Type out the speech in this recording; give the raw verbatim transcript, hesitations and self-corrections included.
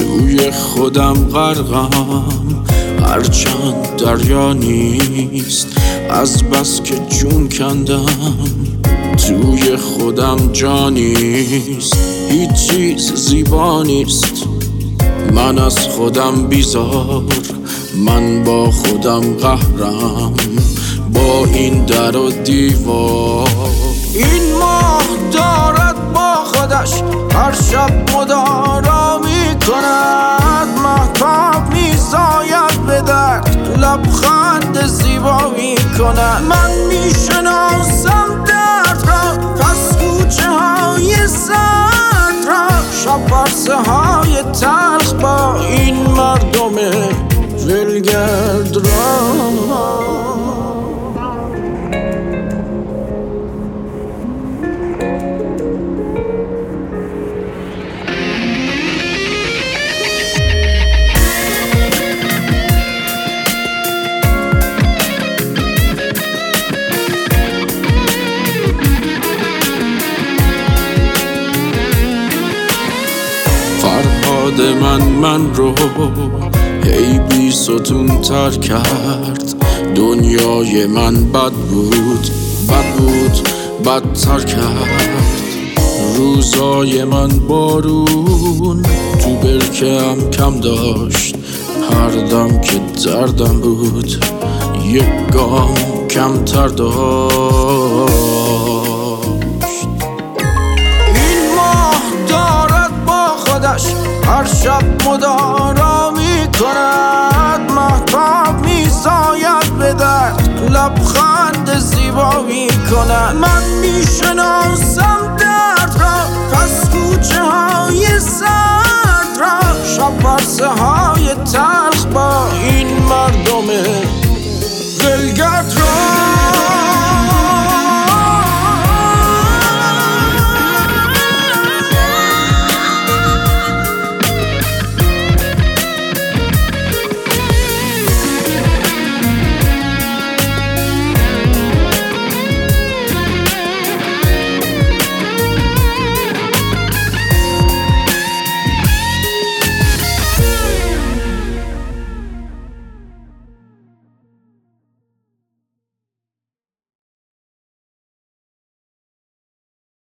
توی خودم غرقم، هرچند دریا نیست از بس که جون کندم. توی خودم جا نیست، هیچ چیز زیبا نیست. من از خودم بیزار، من با خودم قهرم، با این در و دیوار. این ماه دارد با خودش هر شب مدارا می کند، مهتاب می ساید به درد، لبخند زیبا می کند. من می شناسم درد را، پس کوچه های سرد را، شب برسه های تلخ با این مردم ولگرد را. فرهاد من من رو هی بی ستون تر کرد. دنیای من بد بود، بد بود، بدتر کرد. روزای من بارون تو برکم کم داشت، هر دم که دردم بود یک گام کمتر داشت. این ماه دارد با خودش هر شب مدارا می کند، مهتاب می ساید به درد، لبخند زیبا می کند. من می شناسم درد را، پس کوچه های سرد را، شب برسه ها